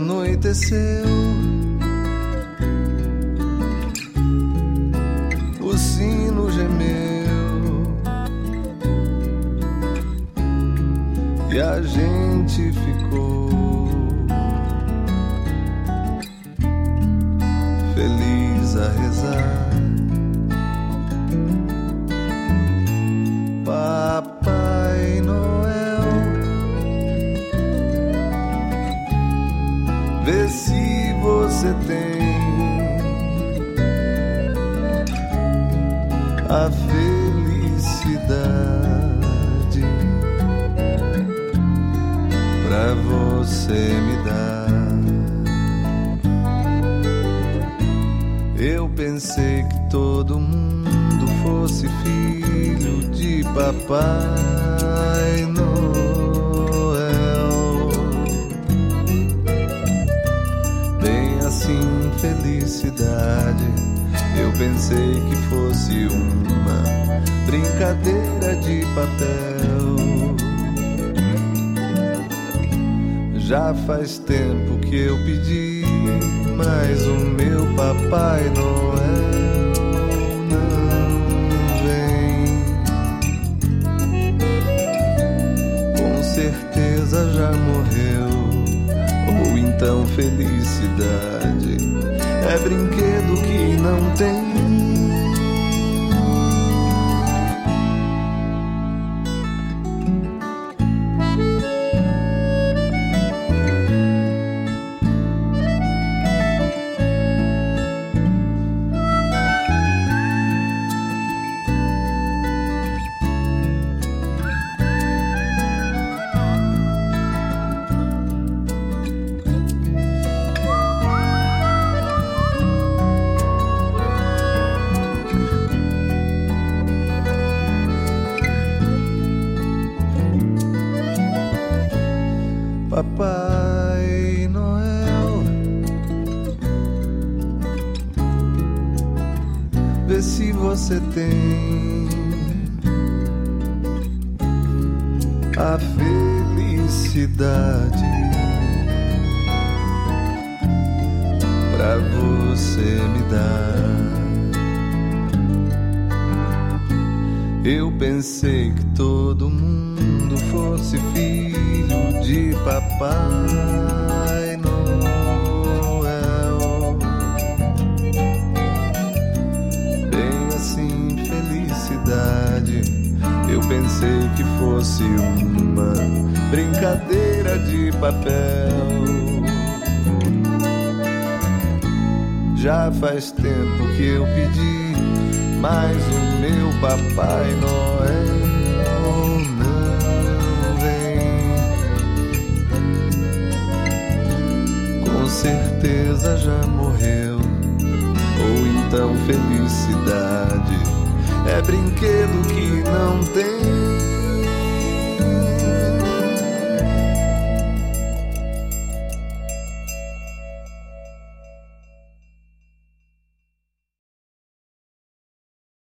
anoiteceu, o sino gemeu e a gente ficou feliz a rezar. Papai Noel, vê se você tem a felicidade pra você me dar. Eu pensei que todo mundo fosse filho de Papai Noel. Bem assim, felicidade, eu pensei que fosse uma brincadeira de papel. Já faz tempo que eu pedi, mas o meu Papai Noel não vem. Com certeza já morreu, ou então felicidade é brinquedo que não tem. Papai Noel, vê se você tem a felicidade pra você me dar. Eu pensei que todo mundo fosse filho de Papai Noel. Bem assim, felicidade, eu pensei que fosse uma brincadeira de papel. Já faz tempo que eu pedi, mas o meu Papai Noel não vem. Com certeza já morreu, ou então felicidade é brinquedo que não tem.